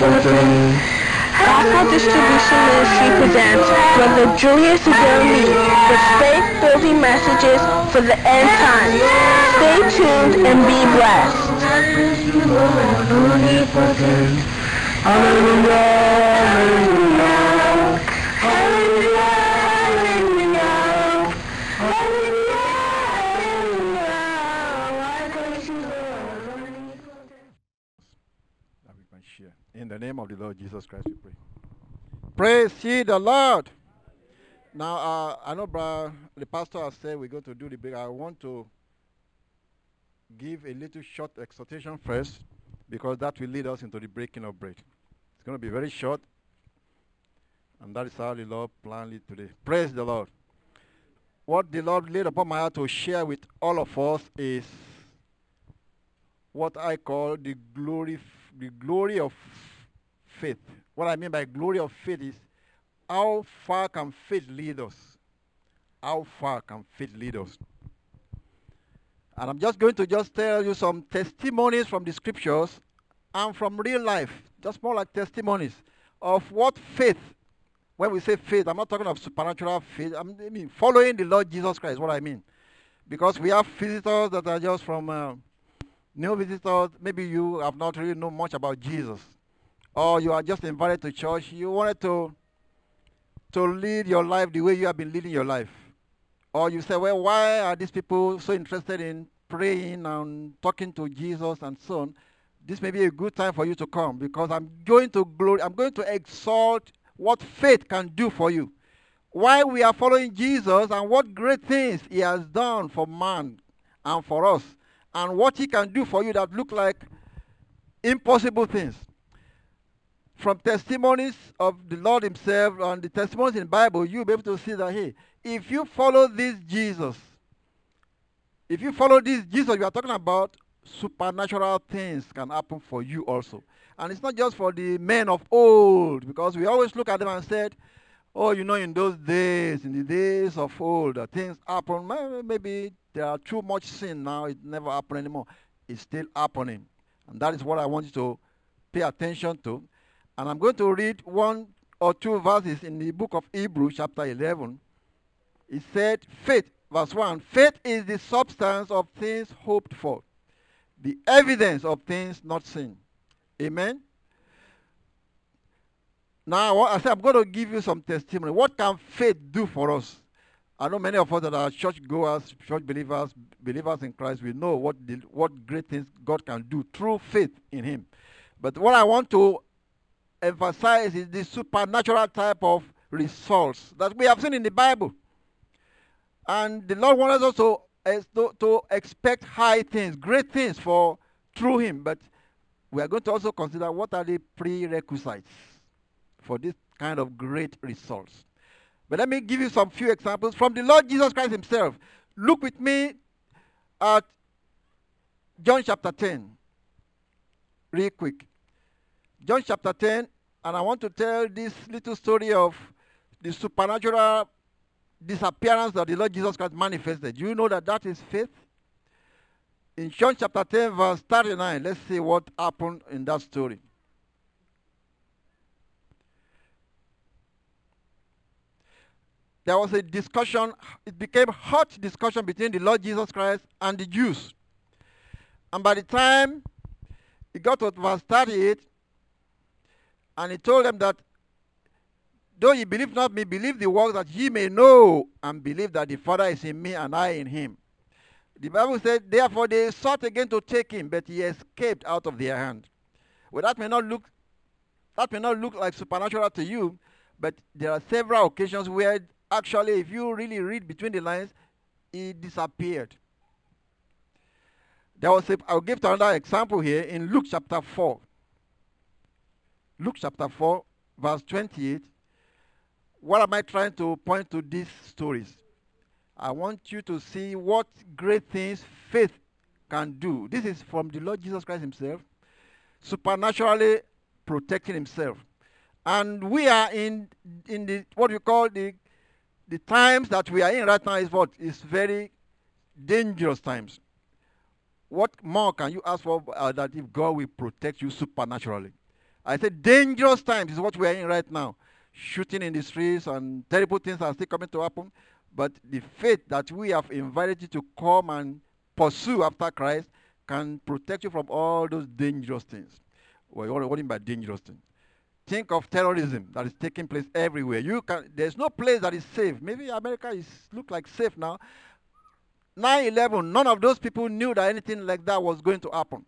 Gospel Distribution Ministry presents Brother Julius Adelmi with faith-building messages for the end times. Stay tuned and be blessed. That we can share. In the name of the Lord Jesus Christ, we pray. Praise ye the Lord. Now, I know the pastor has said we're going to do the break. I want to give a little short exhortation first because that will lead us into the breaking of bread. It's going to be very short, and that is how the Lord planned it today. Praise the Lord. What the Lord laid upon my heart to share with all of us is what I call the glory of faith. What I mean by glory of faith is how far can faith lead us? How far can faith lead us? And I'm just going to tell you some testimonies from the scriptures and from real life, just more like testimonies of what faith, when we say faith, I'm not talking of supernatural faith, I mean following the Lord Jesus Christ, what I mean. Because we have visitors that are just from new visitors, maybe you have not really known much about Jesus, or you are just invited to church, you wanted to lead your life the way you have been leading your life. Or you say, well, why are these people so interested in praying and talking to Jesus and so on? This may be a good time for you to come because I'm going to exalt what faith can do for you. Why we are following Jesus and what great things he has done for man and for us, and what he can do for you that look like impossible things. From testimonies of the Lord himself and the testimonies in the Bible, you'll be able to see that, hey, if you follow this Jesus, you are talking about supernatural things can happen for you also. And it's not just for the men of old, because we always look at them and said, oh, in those days, in the days of old, things happen. Maybe there are too much sin now, it never happen anymore. It's still happening. And that is what I want you to pay attention to. And I'm going to read one or two verses in the book of Hebrews, chapter 11. It said, faith, verse 1, faith is the substance of things hoped for, the evidence of things not seen. Amen? Now, I said I'm going to give you some testimony. What can faith do for us? I know many of us that are church goers, church believers in Christ, we know what great things God can do through faith in him. But what I want to emphasize is the supernatural type of results that we have seen in the Bible. And the Lord wants us to expect high things, great things through him. But we are going to also consider what are the prerequisites for this kind of great results. But let me give you some few examples from the Lord Jesus Christ himself. Look with me at John chapter 10, real quick. John chapter 10, and I want to tell this little story of the supernatural disappearance that the Lord Jesus Christ manifested. You know that is faith? In John chapter 10, verse 39, let's see what happened in that story. There was a discussion, it became hot discussion between the Lord Jesus Christ and the Jews. And by the time he got to verse 38, and he told them that, though ye believe not me, believe the works that ye may know, and believe that the Father is in me and I in him. The Bible said, therefore they sought again to take him, but he escaped out of their hand. Well, that may not look like supernatural to you, but there are several occasions where actually, if you really read between the lines, he disappeared. I'll give another example here in Luke chapter 4. Luke chapter 4, verse 28. What am I trying to point to these stories? I want you to see what great things faith can do. This is from the Lord Jesus Christ himself, supernaturally protecting himself. And we are in the what we call the times that we are in right now is very dangerous times. What more can you ask for that if God will protect you supernaturally? I said dangerous times is what we are in right now. Shooting in the streets and terrible things are still coming to happen. But the faith that we have invited you to come and pursue after Christ can protect you from all those dangerous things. Well, what do you mean by dangerous things? Think of terrorism that is taking place everywhere. There's no place that is safe. Maybe America is look like safe now. 9/11, none of those people knew that anything like that was going to happen.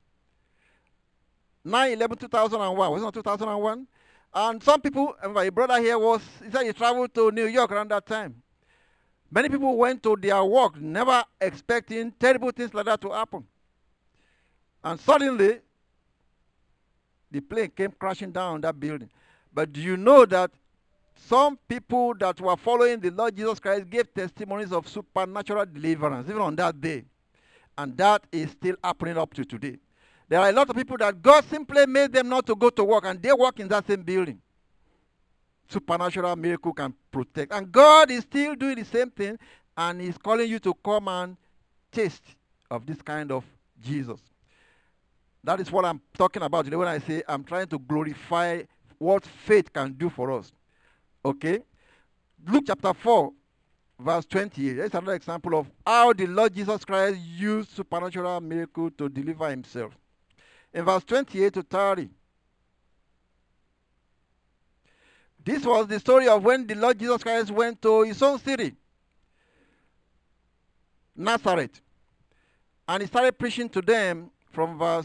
9/11, 2001, was it not 2001? And some people, my brother here he said he traveled to New York around that time. Many people went to their work never expecting terrible things like that to happen. And suddenly, the plane came crashing down that building. But do you know that some people that were following the Lord Jesus Christ gave testimonies of supernatural deliverance, even on that day. And that is still happening up to today. There are a lot of people that God simply made them not to go to work, and they work in that same building. Supernatural miracle can protect. And God is still doing the same thing, and He's calling you to come and taste of this kind of Jesus. That is what I'm talking about today when I say I'm trying to glorify what faith can do for us. Okay? Luke chapter 4, verse 28. That's another example of how the Lord Jesus Christ used supernatural miracle to deliver Himself. In verse 28 to 30, this was the story of when the Lord Jesus Christ went to His own city, Nazareth. And He started preaching to them from verse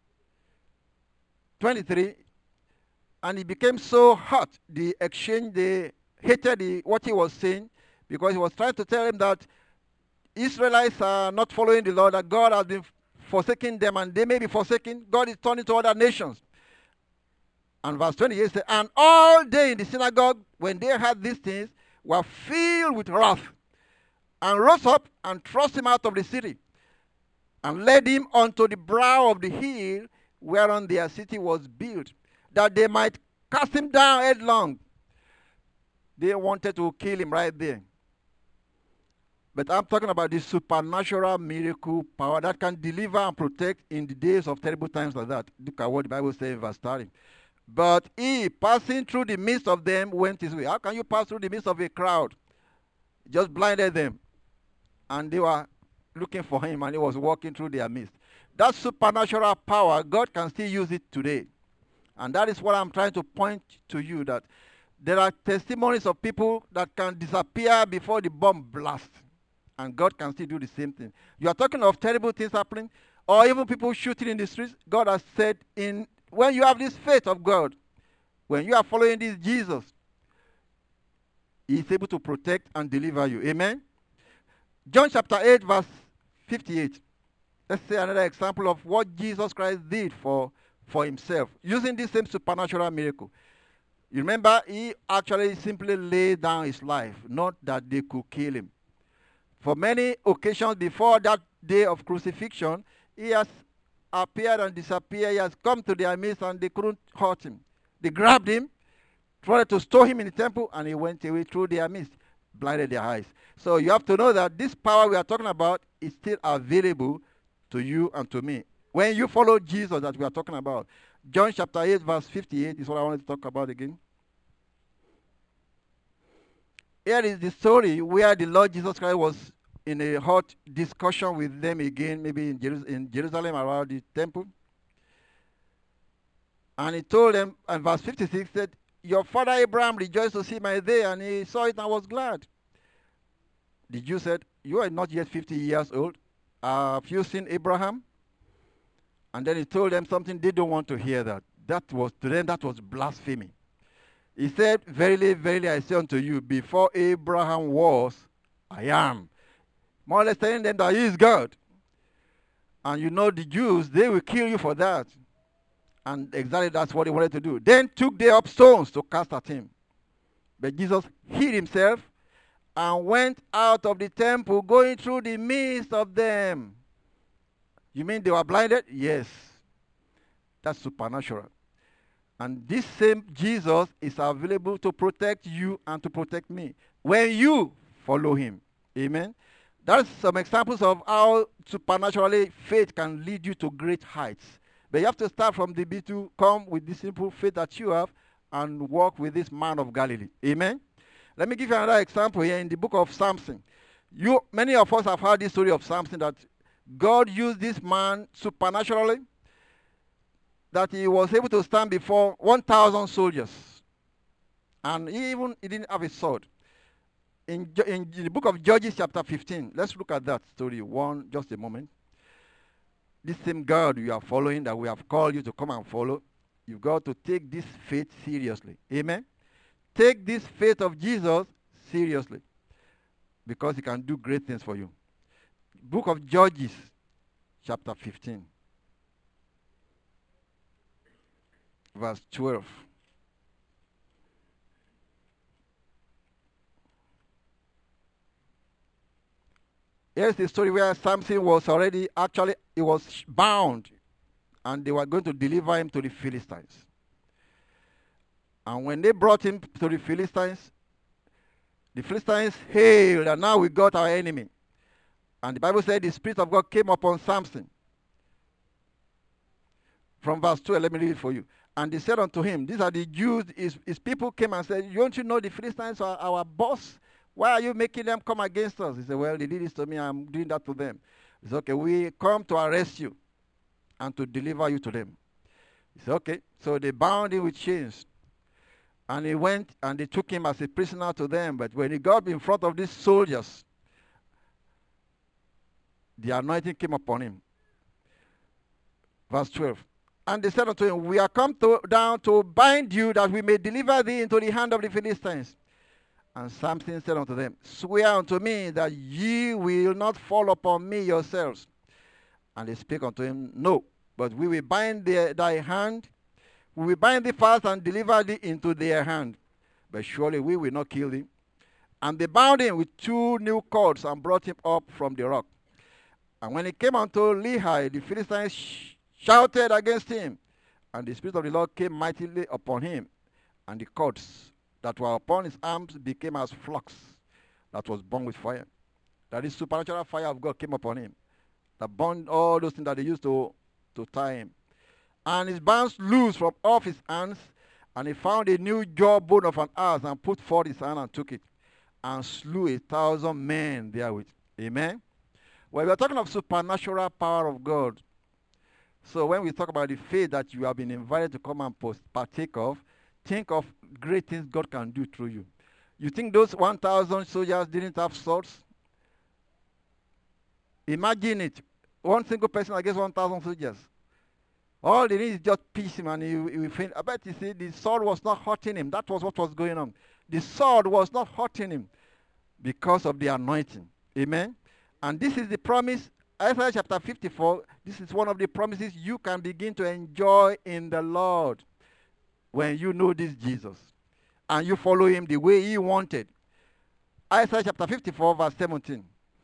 23. And He became so hot, they hated what He was saying, because He was trying to tell them that Israelites are not following the Lord, that God has been forsaking them, and they may be forsaken. God is turning to other nations. And verse 28 says, and all day in the synagogue, when they heard these things, were filled with wrath, and rose up and thrust Him out of the city, and led Him unto the brow of the hill whereon their city was built, that they might cast Him down headlong. They wanted to kill Him right there. But I'm talking about the supernatural miracle power that can deliver and protect in the days of terrible times like that. Look at what the Bible says in verse 30. But He, passing through the midst of them, went His way. How can you pass through the midst of a crowd? Just blinded them. And they were looking for Him, and He was walking through their midst. That supernatural power, God can still use it today. And that is what I'm trying to point to you, that there are testimonies of people that can disappear before the bomb blasts. And God can still do the same thing. You are talking of terrible things happening, or even people shooting in the streets. God has said, when you have this faith of God, when you are following this Jesus, He is able to protect and deliver you. Amen? John chapter 8, verse 58. Let's say another example of what Jesus Christ did for Himself, using this same supernatural miracle. You remember, He actually simply laid down His life, not that they could kill Him. For many occasions before that day of crucifixion, He has appeared and disappeared. He has come to their midst, and they couldn't hurt Him. They grabbed Him, tried to store Him in the temple, and He went away through their midst, blinded their eyes. So you have to know that this power we are talking about is still available to you and to me. When you follow Jesus that we are talking about. John chapter 8, verse 58 is what I wanted to talk about again. Here is the story where the Lord Jesus Christ was in a hot discussion with them again, maybe in Jerusalem around the temple. And He told them, and verse 56 said, your father Abraham rejoiced to see my day, and he saw it and was glad. The Jew said, you are not yet 50 years old. Have you seen Abraham? And then He told them something they don't want to hear that. To them, that was blasphemy. He said, verily, verily, I say unto you, before Abraham was, I am. More or less telling them that He is God. And you know the Jews, they will kill you for that. And exactly that's what they wanted to do. Then took they up stones to cast at Him. But Jesus hid Himself and went out of the temple, going through the midst of them. You mean they were blinded? Yes. That's supernatural. And this same Jesus is available to protect you and to protect me when you follow Him. Amen. That's some examples of how supernaturally faith can lead you to great heights. But you have to start from the B to come with the simple faith that you have and walk with this man of Galilee. Amen. Let me give you another example here in the book of Samson. Many of us have heard this story of Samson, that God used this man supernaturally, that he was able to stand before 1,000 soldiers. And he didn't have a sword. In the book of Judges chapter 15, let's look at that story just a moment. This same God you are following, that we have called you to come and follow, you've got to take this faith seriously. Amen? Take this faith of Jesus seriously, because he can do great things for you. Book of Judges chapter 15, verse 12. Here's the story where Samson was he was bound, and they were going to deliver him to the Philistines. And when they brought him to the Philistines hailed, and now we got our enemy. And the Bible said the Spirit of God came upon Samson. From verse 12, let me read it for you. And they said unto him, these are the Jews, his people came and said, don't you know the Philistines are our boss? Why are you making them come against us? He said, well, they did this to me, I'm doing that to them. He said, okay, we come to arrest you and to deliver you to them. He said, okay. So they bound him with chains. And he went and they took him as a prisoner to them. But when he got in front of these soldiers, the anointing came upon him. Verse 12. And they said unto him, we are come down to bind you, that we may deliver thee into the hand of the Philistines. And Samson said unto them, swear unto me that ye will not fall upon me yourselves. And they spake unto him, no, but we will bind thy hand. We will bind thee fast and deliver thee into their hand. But surely we will not kill thee. And they bound him with 2 new cords and brought him up from the rock. And when he came unto Lehi, the Philistines shouted against him. And the Spirit of the Lord came mightily upon him. And the cords that were upon his arms became as flux that was burned with fire. That is, supernatural fire of God came upon him, that burned all those things that they used to tie him. And his bands loosed from off his hands, and he found a new jawbone of an ass, and put forth his hand and took it, and slew 1,000 men therewith. Amen? Well, we are talking of supernatural power of God. So when we talk about the faith that you have been invited to come and partake of, think of great things God can do through you. You think those 1,000 soldiers didn't have swords? Imagine it. One single person against 1,000 soldiers. All they need is just piece him and he will faint. I bet you see, the sword was not hurting him. That was what was going on. The sword was not hurting him because of the anointing. Amen? And this is the promise. Isaiah chapter 54, this is one of the promises you can begin to enjoy in the Lord when you know this Jesus and you follow him the way he wanted. Isaiah chapter 54, verse 17.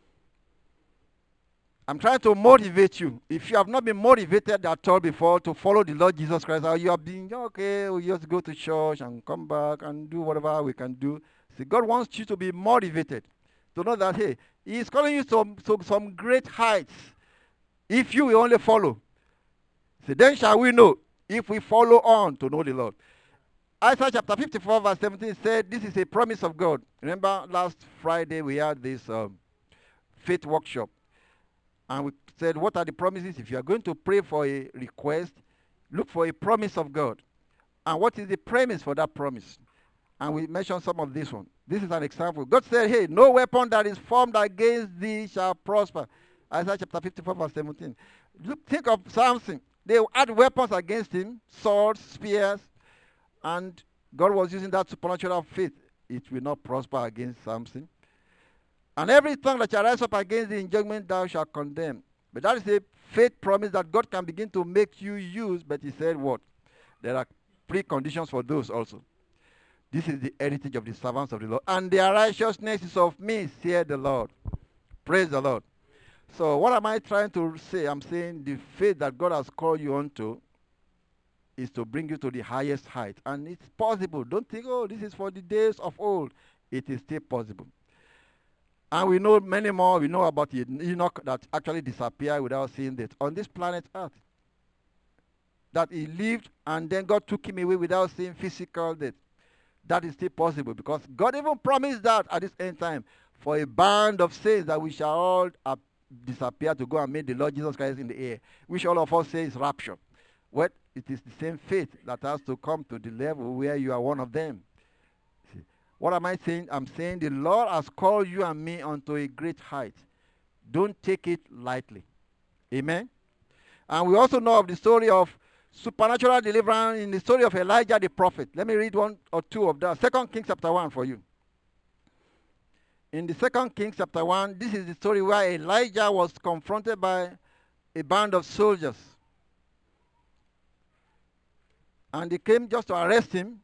I'm trying to motivate you. If you have not been motivated at all before to follow the Lord Jesus Christ, or you have been, okay, we just go to church and come back and do whatever we can do. See, God wants you to be motivated, to know that, hey, he is calling you to some great heights if you will only follow. See, then shall we know if we follow on to know the Lord. Isaiah chapter 54, verse 17 said, this is a promise of God. Remember last Friday we had this faith workshop. And we said, what are the promises? If you are going to pray for a request, look for a promise of God. And what is the premise for that promise? And we mentioned some of this one. This is an example. God said, hey, no weapon that is formed against thee shall prosper. Isaiah chapter 54, verse 17. Think of Samson. They had weapons against him, swords, spears, and God was using that supernatural faith. It will not prosper against Samson. And every tongue that shall rise up against thee in judgment thou shalt condemn. But that is a faith promise that God can begin to make you use. But he said what? There are preconditions for those also. This is the heritage of the servants of the Lord. And their righteousness is of me, saith the Lord. Praise the Lord. So what am I trying to say? I'm saying the faith that God has called you onto is to bring you to the highest height. And it's possible. Don't think, oh, this is for the days of old. It is still possible. And we know many more. We know about Enoch that actually disappeared without seeing it on this planet Earth. that he lived and then God took him away without seeing physical death. That is still possible because God even promised that at this end time for a band of saints that we shall all disappear to go and meet the Lord Jesus Christ in the air, which all of us say is rapture. Well, it is the same faith that has to come to the level where you are one of them. See, what am I saying? I'm saying the Lord has called you and me onto a great height. Don't take it lightly. Amen? And we also know of the story of supernatural deliverance in the story of Elijah the prophet. Let me read one or two of that. 2 Kings chapter 1 for you. In the 2 Kings chapter 1, this is the story where Elijah was confronted by a band of soldiers. And they came just to arrest him.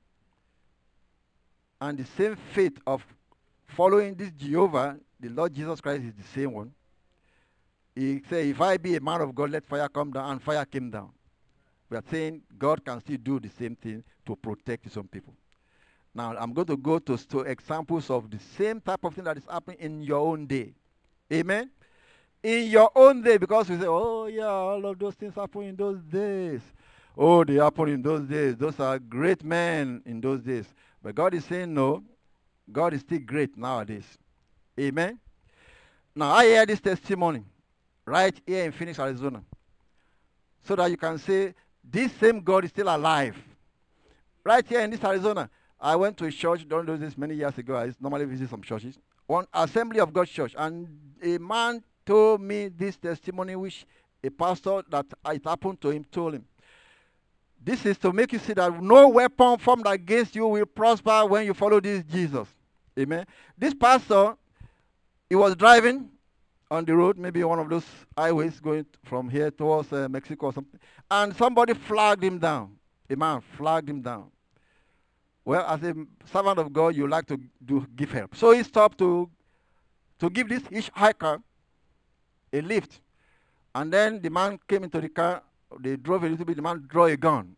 And the same faith of following this Jehovah, the Lord Jesus Christ, is the same one. He said, if I be a man of God, let fire come down, and fire came down. We are saying God can still do the same thing to protect his own people. Now, I'm going to go to examples of the same type of thing that is happening in your own day. Amen? In your own day, because we say, oh, yeah, all of those things happen in those days. Oh, they happen in those days. Those are great men in those days. But God is saying, no, God is still great nowadays. Amen? Now, I hear this testimony right here in Phoenix, Arizona, so that you can say, this same God is still alive. Right here in this Arizona, I went to a church, don't do this many years ago. I normally visit some churches, one Assembly of God church, and a man told me this testimony, which a pastor that it happened to him told him. This is to make you see that no weapon formed against you will prosper when you follow this Jesus. Amen. This pastor, he was driving on the road, maybe one of those highways going from here towards Mexico or something, and somebody flagged him down. A man flagged him down. Well, as a servant of God, you like to give help. So he stopped to give this hitchhiker a lift. And then the man came into the car. They drove a little bit. The man drew a gun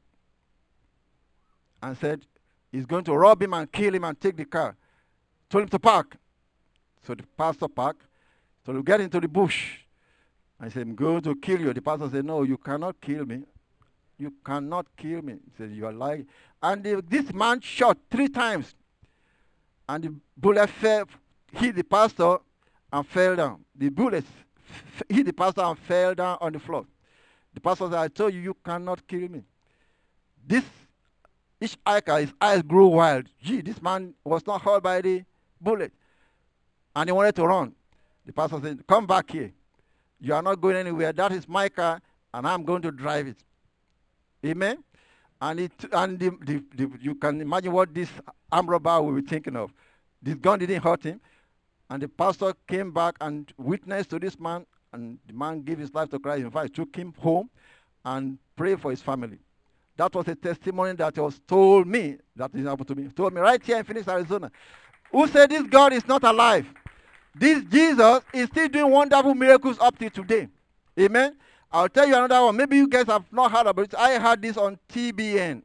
and said he's going to rob him and kill him and take the car. Told him to park. So the pastor parked. So we get into the bush. I said, I'm going to kill you. The pastor said, no, you cannot kill me. You cannot kill me. He said, you are lying. And this man shot 3 times. And the bullet hit the pastor and fell down. The bullets hit the pastor and fell down on the floor. The pastor said, I told you, you cannot kill me. This hitchhiker, his eyes grew wild. Gee, this man was not hurt by the bullet. And he wanted to run. The pastor said, come back here. You are not going anywhere. That is my car, and I'm going to drive it. Amen? And you can imagine what this armed robber will be thinking of. This gun didn't hurt him. And the pastor came back and witnessed to this man, and the man gave his life to Christ. In fact, took him home and prayed for his family. That was a testimony that was told me, that is happened to me, told me right here in Phoenix, Arizona. Who said this God is not alive? This Jesus is still doing wonderful miracles up to today. Amen? I'll tell you another one. Maybe you guys have not heard about it. I heard this on TBN,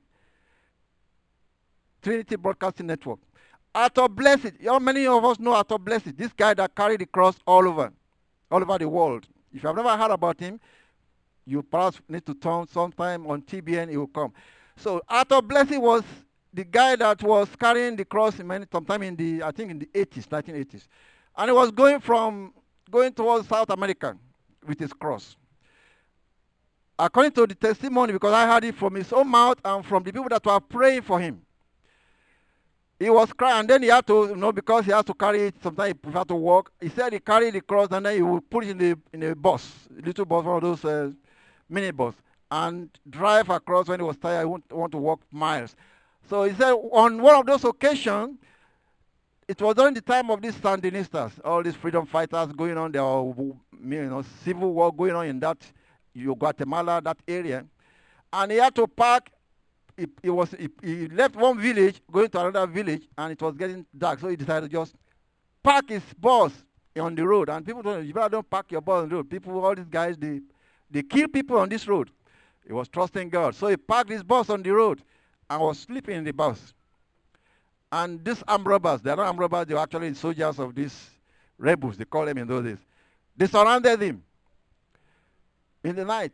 Trinity Broadcasting Network. Arthur Blessed. How many of us know Arthur Blessed? This guy that carried the cross all over the world. If you have never heard about him, you perhaps need to turn sometime on TBN, he will come. So Arthur Blessed was the guy that was carrying the cross sometime in the, I think in the 80s, 1980s. And he was going towards South America with his cross. According to the testimony, because I heard it from his own mouth and from the people that were praying for him, he was crying, and then he had to, because he has to carry it, sometimes he had to walk. He said he carried the cross, and then he would put it in a bus, a little bus, one of those mini bus, and drive across when he was tired. He want to walk miles. So he said on one of those occasions, it was during the time of these Sandinistas, all these freedom fighters going on, there were civil war going on in that Guatemala, that area, and he had to park. He left one village, going to another village, and it was getting dark, so he decided to just park his bus on the road. And people told him, you better don't park your bus on the road. All these guys, they kill people on this road. He was trusting God. So he parked his bus on the road and was sleeping in the bus. And these armed robbers, they're not armed robbers, they were actually soldiers of these rebels, they call them in those days. They surrounded him in the night.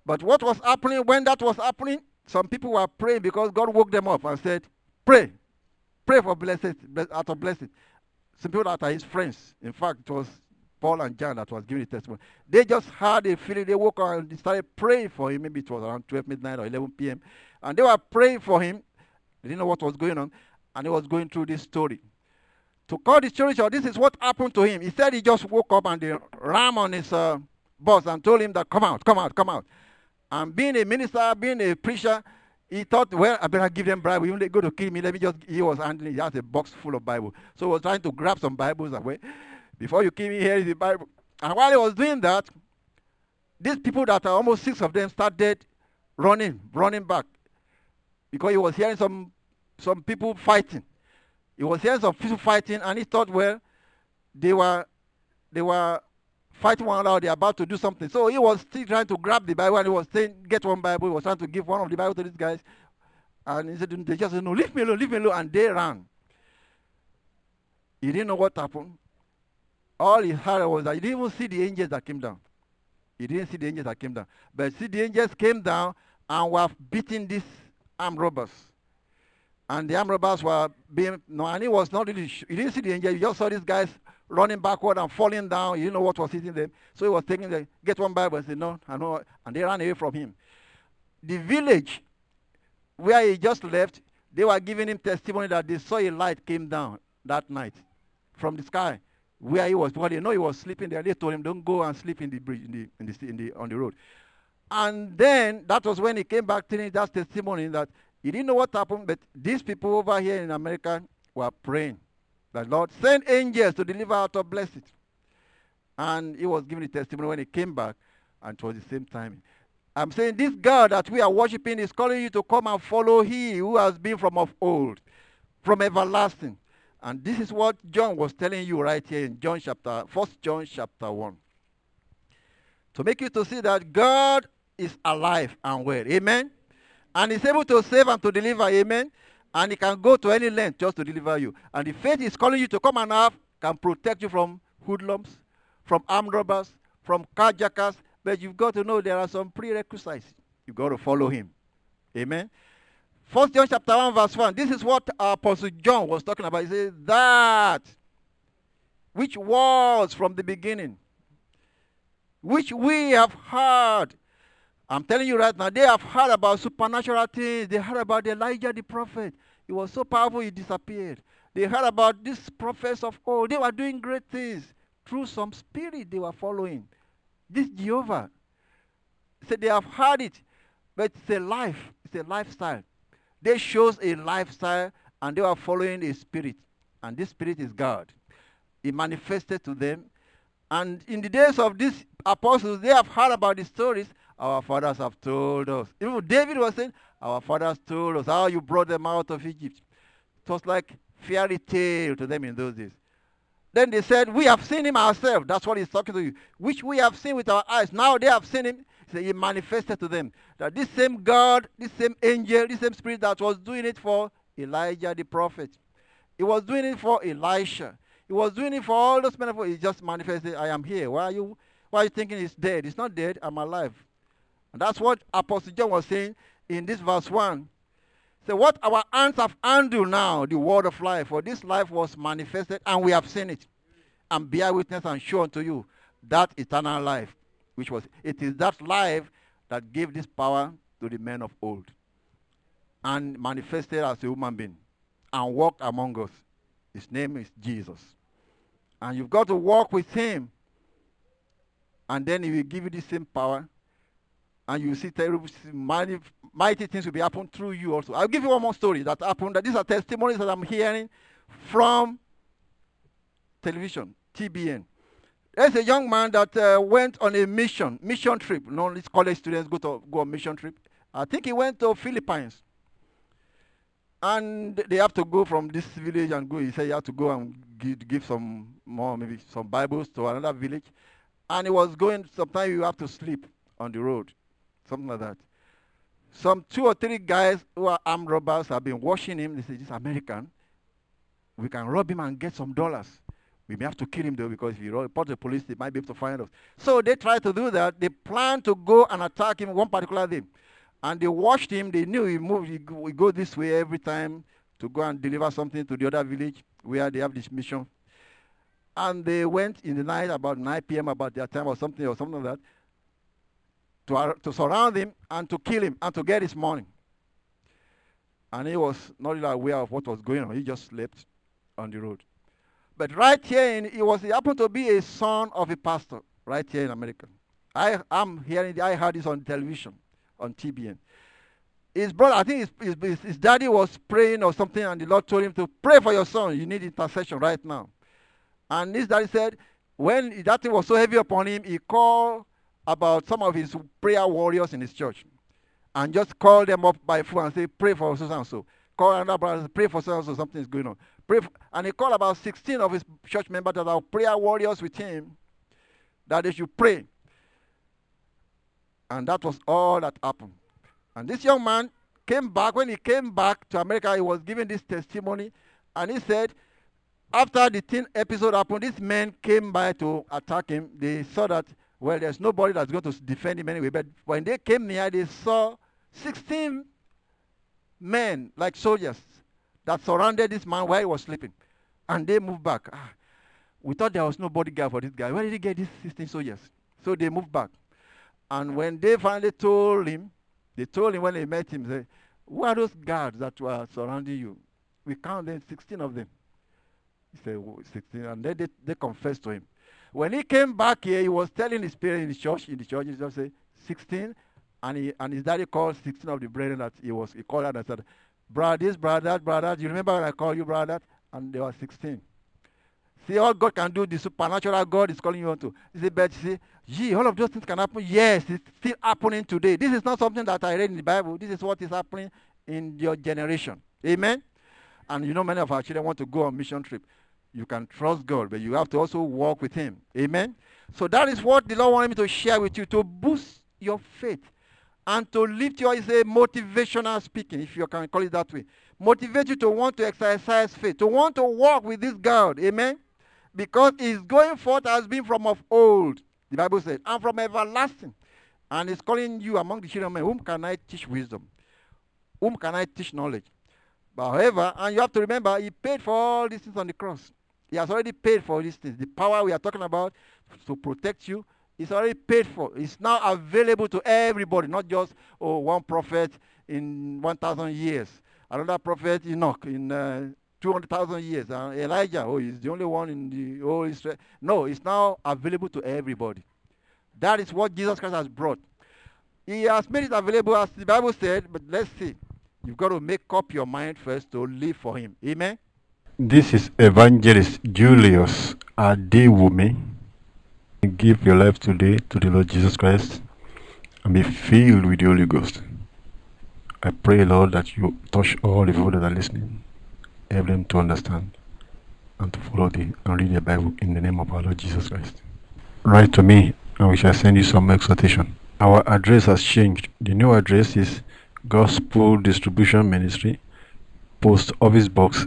But what was happening when that was happening? Some people were praying because God woke them up and said, pray. Pray for blessed, out of blessing. Some people that are his friends. In fact, it was Paul and John that was giving the testimony. They just had a feeling. They woke up and they started praying for him. Maybe it was around 12 midnight or 11 p.m. And they were praying for him. They didn't know what was going on. And he was going through this story. To cut the story short, this is what happened to him. He said he just woke up and they ran on his boss and told him that, come out, come out, come out. And being a minister, being a preacher, he thought, well, I better give them Bible. Even they go to kill me, let me just, he was handling, he has a box full of Bible. So he was trying to grab some Bibles away. Before you kill me, here is the Bible. And while he was doing that, these people that are almost 6 of them started running back. Because he was hearing some people fighting. He was hearing some people fighting, and he thought, well, they were fighting one another, they're about to do something. So he was still trying to grab the Bible, and he was saying, get one Bible. He was trying to give one of the Bible to these guys. And he said, they just said, no, leave me alone, and they ran. He didn't know what happened. All he heard was that he didn't even see the angels that came down. He didn't see the angels that came down. But see, the angels came down and were beating these armed robbers. And the armed robbers were being, no, and he was not really, he didn't see the angels, he just saw these guys running backward and falling down. He didn't know what was hitting them. So he was taking the, get one Bible and said, no, I know, and they ran away from him. The village where he just left, they were giving him testimony that they saw a light came down that night from the sky where he was, because they know he was sleeping there. They told him, don't go and sleep in the bridge, on the road. And then that was when he came back telling that testimony that he didn't know what happened, but these people over here in America were praying that, Lord, send angels to deliver out of blessing. And he was giving the testimony when he came back, and it was the same time. I'm saying this God that we are worshiping is calling you to come and follow He who has been from of old, from everlasting. And this is what John was telling you right here in 1 John chapter 1. To make you to see that God is alive and well. Amen. And He's able to save and to deliver. Amen. And He can go to any length just to deliver you. And the faith He's calling you to come and have can protect you from hoodlums, from armed robbers, from carjackers. But you've got to know there are some prerequisites. You've got to follow Him. Amen. 1 John chapter 1 verse 1. This is what Apostle John was talking about. He says, that which was from the beginning, which we have heard. I'm telling you right now, they have heard about supernatural things. They heard about Elijah the prophet. He was so powerful, he disappeared. They heard about these prophets of old. They were doing great things. Through some spirit they were following. This Jehovah. So they have heard it, but it's a life. It's a lifestyle. They chose a lifestyle, and they were following a spirit. And this spirit is God. He manifested to them. And in the days of these apostles, they have heard about the stories our fathers have told us. Even David was saying, our fathers told us how you brought them out of Egypt. It was like fairy tale to them in those days. Then they said, we have seen him ourselves. That's what he's talking to you. Which we have seen with our eyes. Now they have seen him. He manifested to them that this same God, this same angel, this same spirit that was doing it for Elijah the prophet. He was doing it for Elisha. He was doing it for all those men. He just manifested, I am here. Why are you thinking he's dead? He's not dead. I'm alive. And that's what Apostle John was saying in this verse 1. So what our hands have handled now, the word of life, for this life was manifested, and we have seen it, and bear witness and show unto you that eternal life, it is that life that gave this power to the men of old, and manifested as a human being, and walked among us. His name is Jesus. And you've got to walk with him, and then he will give you the same power, and you see terrible, mighty things will be happening through you also. I'll give you one more story that happened. These are testimonies that I'm hearing from television, TBN. There's a young man that went on a mission trip. These college students go on mission trip. I think he went to Philippines. And they have to go from this village and go. He said you have to go and give some more, maybe some Bibles to another village. And he was going, sometimes you have to sleep on the road, something like that. Some 2 or 3 guys who are armed robbers have been watching him. They say, this American, we can rob him and get some dollars. We may have to kill him though, because if you report to the police, they might be able to find us. So they tried to do that. They planned to go and attack him one particular day. And they watched him. They knew he moved. He go this way every time to go and deliver something to the other village where they have this mission. And they went in the night about 9 p.m. about their time or something like that to surround him and to kill him and to get his money. And he was not really aware of what was going on. He just slept on the road. But right here, he happened to be a son of a pastor right here in America. I heard this on television, on TBN. His brother, I think his daddy was praying or something, and the Lord told him to pray for your son. You need intercession right now. And his daddy said, when that thing was so heavy upon him, he called about some of his prayer warriors in his church and just called them up by phone and say, pray for so and so. Call another brother, pray for so and so, something is going on. And he called about 16 of his church members that are prayer warriors with him, that they should pray. And that was all that happened. And this young man came back. When he came back to America, he was giving this testimony, and he said, after the teen episode happened, these men came by to attack him. They saw that, well, there's nobody that's going to defend him anyway. But when they came near, they saw 16 men, like soldiers, that surrounded this man while he was sleeping. And they moved back. We thought there was no bodyguard for this guy. Where did he get these 16 soldiers? So they moved back. And when they finally told him when they met him, they said, who are those guards that were surrounding you? We counted 16 of them. He said, 16, and then they confessed to him. When he came back here, he was telling his parents in the church, he just said, 16, and his daddy called 16 of the brethren that he called out and said, brother, this, brother, that, brother, do you remember when I called you brother? And they were 16. See, all God can do, the supernatural God is calling you on to. He said, but see, all of those things can happen. Yes, it's still happening today. This is not something that I read in the Bible. This is what is happening in your generation. Amen? And you know, many of our children want to go on mission trip. You can trust God, but you have to also walk with him. Amen? So that is what the Lord wanted me to share with you, to boost your faith and to lift you. Is a motivational speaking, if you can call it that way. Motivate you to want to exercise faith, to want to walk with this God. Amen? Because his going forth has been from of old, the Bible said, and from everlasting. And he's calling you among the children of men, whom can I teach wisdom? Whom can I teach knowledge? But however, and you have to remember, he paid for all these things on the cross. He has already paid for these things. The power we are talking about to protect you is already paid for. It's now available to everybody, not just one prophet in 1,000 years, another prophet Enoch in 200,000 years, Elijah, he's the only one in the whole Israel. No, it's now available to everybody. That is what Jesus Christ has brought. He has made it available, as the Bible said, but let's see. You've got to make up your mind first to live for him. Amen? This is Evangelist Julius Adewumi. Give your life today to the Lord Jesus Christ and be filled with the Holy Ghost. I pray, Lord, that you touch all the people that are listening, help them to understand and to follow and read the Bible in the name of our Lord Jesus Christ. Write to me and we shall send you some exhortation. Our address has changed. The new address is Gospel Distribution Ministry, Post Office Box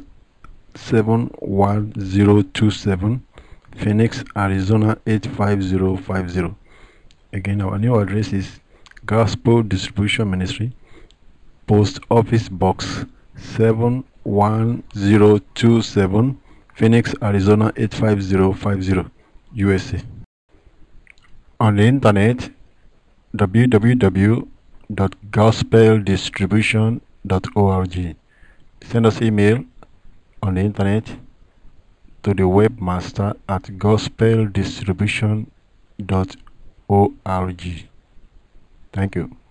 71027, Phoenix, Arizona 85050. Again, our new address is Gospel Distribution Ministry, Post Office Box 71027, Phoenix, Arizona 85050, USA. On the internet, www.gospeldistribution.org. Send us email on the internet to the webmaster at gospeldistribution.org. Thank you.